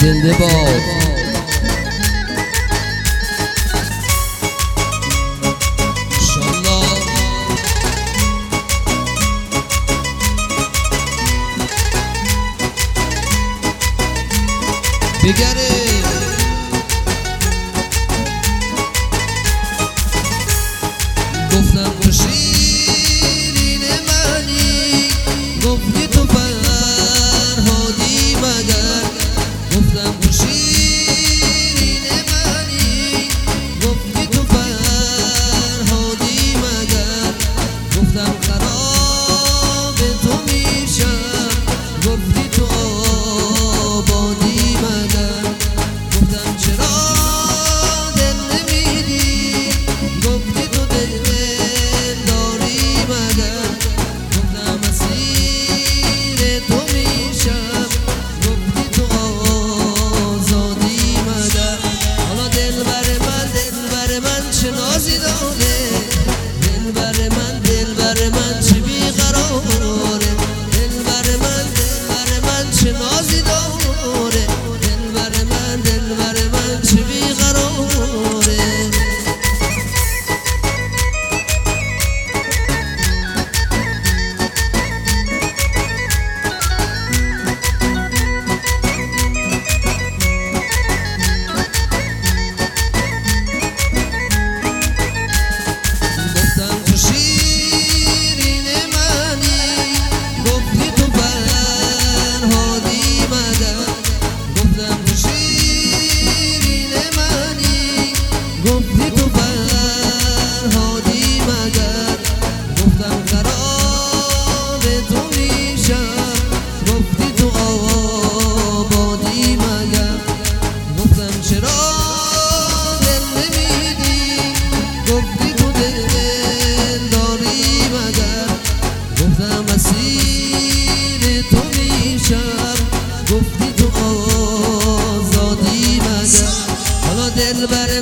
زنده باد. انشالله بگره گفتم تو شیرین منی، گفتی تو فرهادی مگر. گفتم تو شیرین منی، گفتی تو فرهادی مگر. گفتم خراب تو میشم، گفتی تو آبادی مگر. گفتم چرا دل نمیدی، گفتی تو دل داری مگر. گفتم اسیر تو میشم، گفتی تو آزادی مگر. حالا دلبر من چه نازی داره، دلبر من چه بیقراره. دلبر من چه نازی داره، دلبر من چه بیقراره. گفتم تو شیرین منی، گفتی تو فرهادی مگر. گفتم تو شیرین منی، گفتی تو فرهادی مگر. گفتم خراب تو میشم، گفتی تو آبادی مگر. گفتم چرا دل نمیدی، گفتی تو دل داری مگر. گفتم اسیر تو میشم، گفتی تو آزادی مگر. حالا دلبر